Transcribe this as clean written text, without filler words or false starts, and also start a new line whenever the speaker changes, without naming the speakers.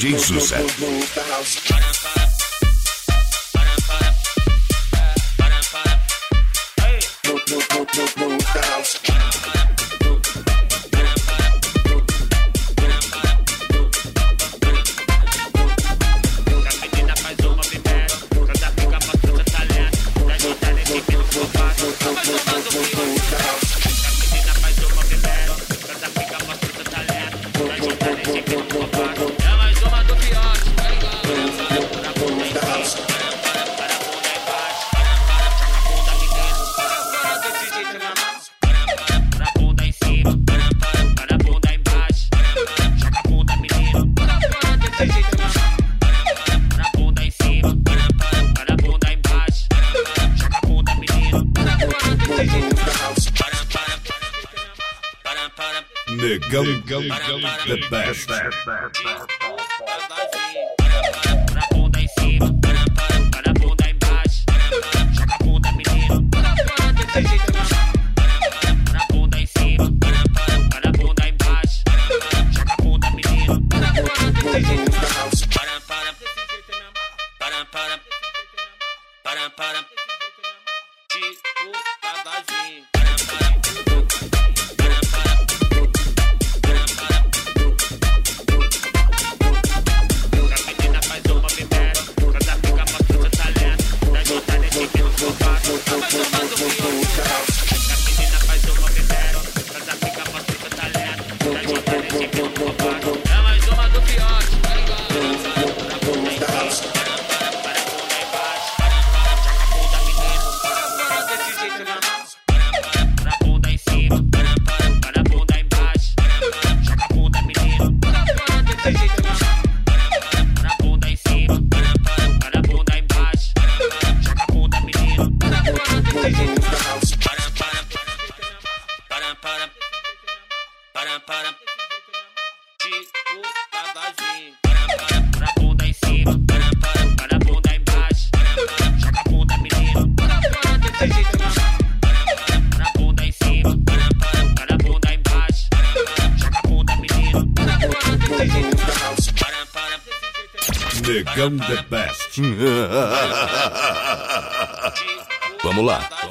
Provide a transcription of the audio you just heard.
DJ Zusa. Negão, the best.
Na bunda em cima, para a bunda embaixo. Joga a bunda, menino. Na bunda em cima, para a bunda embaixo. Joga a bunda, menino. Para. Tipo, Dadazinho. Na bunda em cima, para a bunda embaixo. Joga a bunda, menino. Na bunda em cima, para a bunda embaixo. Joga a bunda, menino.
Negão, the best. Vamos lá.